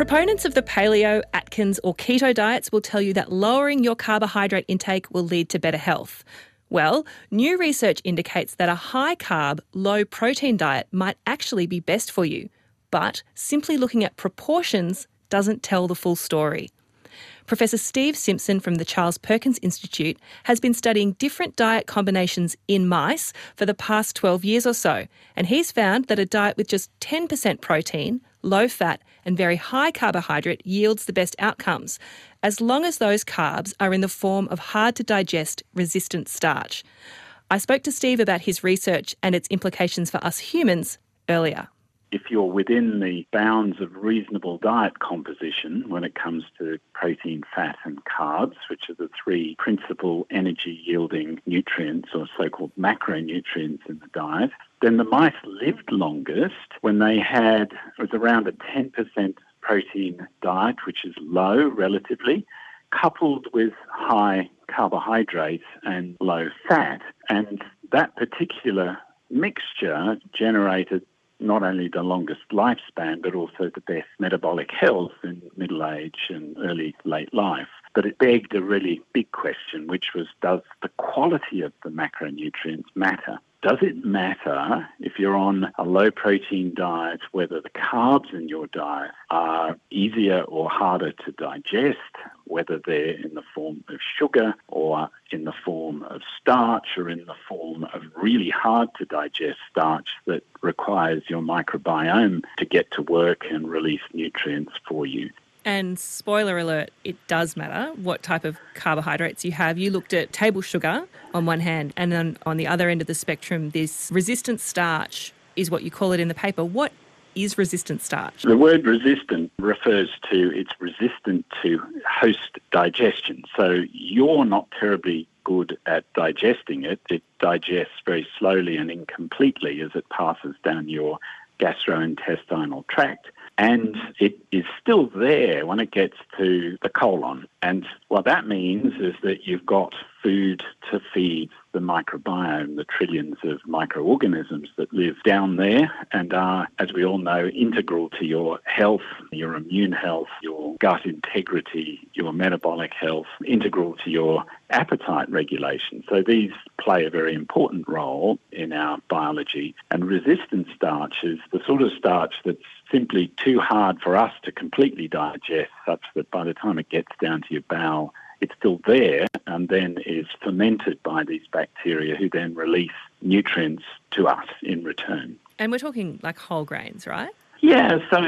Proponents of the paleo, Atkins or keto diets will tell you that lowering your carbohydrate intake will lead to better health. Well, new research indicates that a high-carb, low-protein diet might actually be best for you. But simply looking at proportions doesn't tell the full story. Professor Steve Simpson from the Charles Perkins Institute has been studying different diet combinations in mice for the past 12 years or so, and he's found that a diet with just 10% protein, low fat and very high carbohydrate yields the best outcomes, as long as those carbs are in the form of hard-to-digest resistant starch. I spoke to Steve about his research and its implications for us humans earlier. If you're within the bounds of reasonable diet composition when it comes to protein, fat and carbs, which are the three principal energy-yielding nutrients or so-called macronutrients in the diet, then the mice lived longest when they had, it was around a 10% protein diet, which is low relatively, coupled with high carbohydrates and low fat. And that particular mixture generated not only the longest lifespan, but also the best metabolic health in middle age and late life. But it begged a really big question, which was, does the quality of the macronutrients matter? Does it matter if you're on a low-protein diet whether the carbs in your diet are easier or harder to digest, whether they're in the form of sugar or in the form of starch or in the form of really hard-to-digest starch that requires your microbiome to get to work and release nutrients for you? And spoiler alert, it does matter what type of carbohydrates you have. You looked at table sugar on one hand, and then on the other end of the spectrum, this resistant starch is what you call it in the paper. What is resistant starch? The word resistant refers to it's resistant to host digestion. So you're not terribly good at digesting it. It digests very slowly and incompletely as it passes down your gastrointestinal tract. And it is still there when it gets to the colon. And what that means is that you've got food to feed the microbiome, the trillions of microorganisms that live down there and are, as we all know, integral to your health, your immune health, your gut integrity, your metabolic health, integral to your appetite regulation. So these play a very important role in our biology. And resistant starch is the sort of starch that's simply too hard for us to completely digest, such that by the time it gets down to your bowel, it's still there and then is fermented by these bacteria who then release nutrients to us in return. And we're talking like whole grains, right? Yeah, so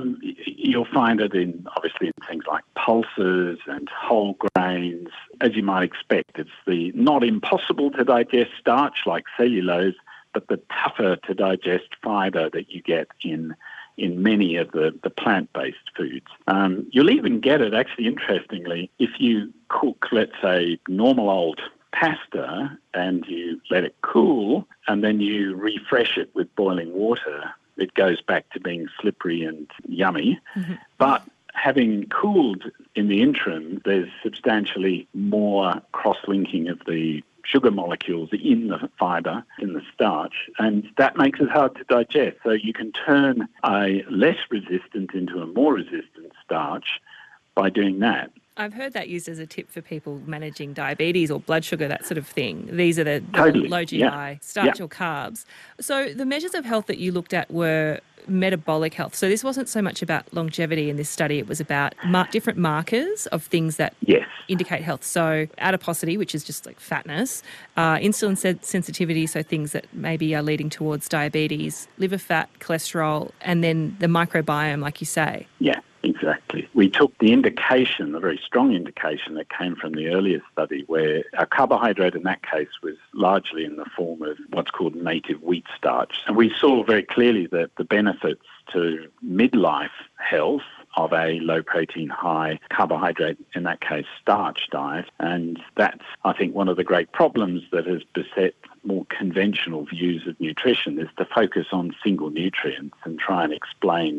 you'll find it obviously in things like pulses and whole grains. As you might expect, it's the not impossible to digest starch like cellulose, but the tougher to digest fibre that you get in many of the plant-based foods. You'll even get it, actually, interestingly, if you cook, let's say, normal old pasta and you let it cool and then you refresh it with boiling water, it goes back to being slippery and yummy. Mm-hmm. But having cooled in the interim, there's substantially more cross-linking of the sugar molecules in the fibre, in the starch, and that makes it hard to digest. So you can turn a less resistant into a more resistant starch by doing that. I've heard that used as a tip for people managing diabetes or blood sugar, that sort of thing. These are the low GI, starch or carbs. So the measures of health that you looked at were metabolic health. So this wasn't so much about longevity in this study. It was about different markers of things that indicate health. So adiposity, which is just like fatness, insulin sensitivity, so things that maybe are leading towards diabetes, liver fat, cholesterol, and then the microbiome, like you say. Yeah. Exactly. We took the indication, the very strong indication that came from the earlier study where a carbohydrate in that case was largely in the form of what's called native wheat starch. And we saw very clearly that the benefits to midlife health of a low-protein, high-carbohydrate, in that case, starch diet. And that's, I think, one of the great problems that has beset more conventional views of nutrition is to focus on single nutrients and try and explain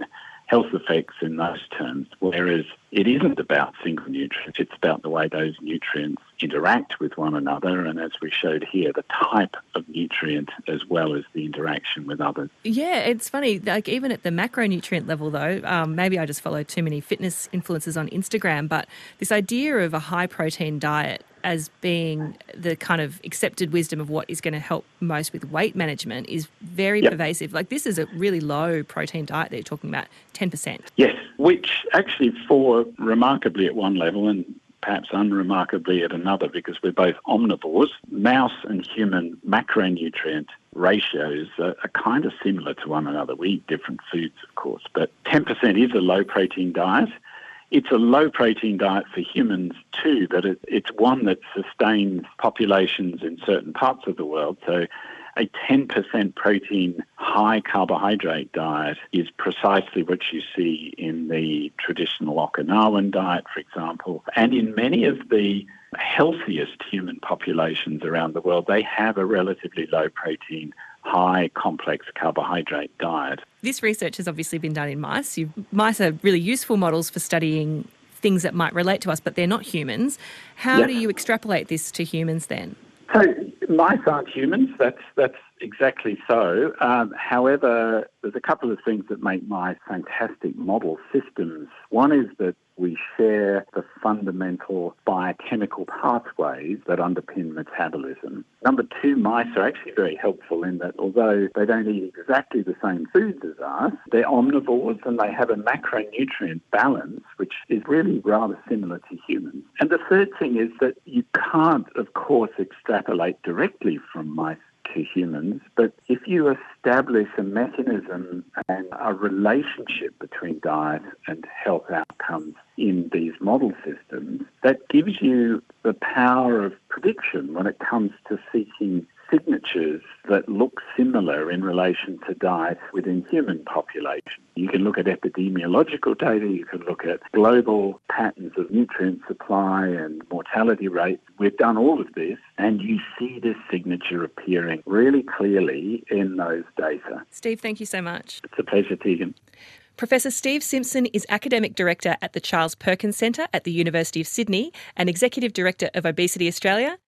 health effects in those terms, whereas it isn't about single nutrients. It's about the way those nutrients interact with one another, and as we showed here, the type of nutrient as well as the interaction with others. Yeah, it's funny, like even at the macronutrient level though, maybe I just follow too many fitness influencers on Instagram, but this idea of a high protein diet as being the kind of accepted wisdom of what is going to help most with weight management is very pervasive. Like this is a really low protein diet that you're talking about, 10%. Yes, which actually for remarkably at one level and perhaps unremarkably at another, because we're both omnivores, mouse and human macronutrient ratios are kind of similar to one another. We eat different foods, of course, but 10% is a low protein diet. It's a low-protein diet for humans too, but it's one that sustains populations in certain parts of the world. So a 10% protein, high-carbohydrate diet is precisely what you see in the traditional Okinawan diet, for example. And in many of the healthiest human populations around the world, they have a relatively low-protein, high complex carbohydrate diet. This research has obviously been done in mice. Mice are really useful models for studying things that might relate to us, but they're not humans. How do you extrapolate this to humans then? So mice aren't humans, that's exactly so. However, there's a couple of things that make mice fantastic model systems. One is that we share the fundamental biochemical pathways that underpin metabolism. Number two, mice are actually very helpful in that although they don't eat exactly the same foods as us, they're omnivores and they have a macronutrient balance which is really rather similar to humans. And the third thing is that you can't, of course, extrapolate directly from mice to humans, but if you establish a mechanism and a relationship between diet and health outcomes in these model systems, that gives you the power of prediction when it comes to seeking signatures that look similar in relation to diet within human populations. You can look at epidemiological data, you can look at global patterns of nutrient supply and mortality rates. We've done all of this, and you see this signature appearing really clearly in those data. Steve, thank you so much. It's a pleasure, Tegan. Professor Steve Simpson is Academic Director at the Charles Perkins Centre at the University of Sydney and Executive Director of Obesity Australia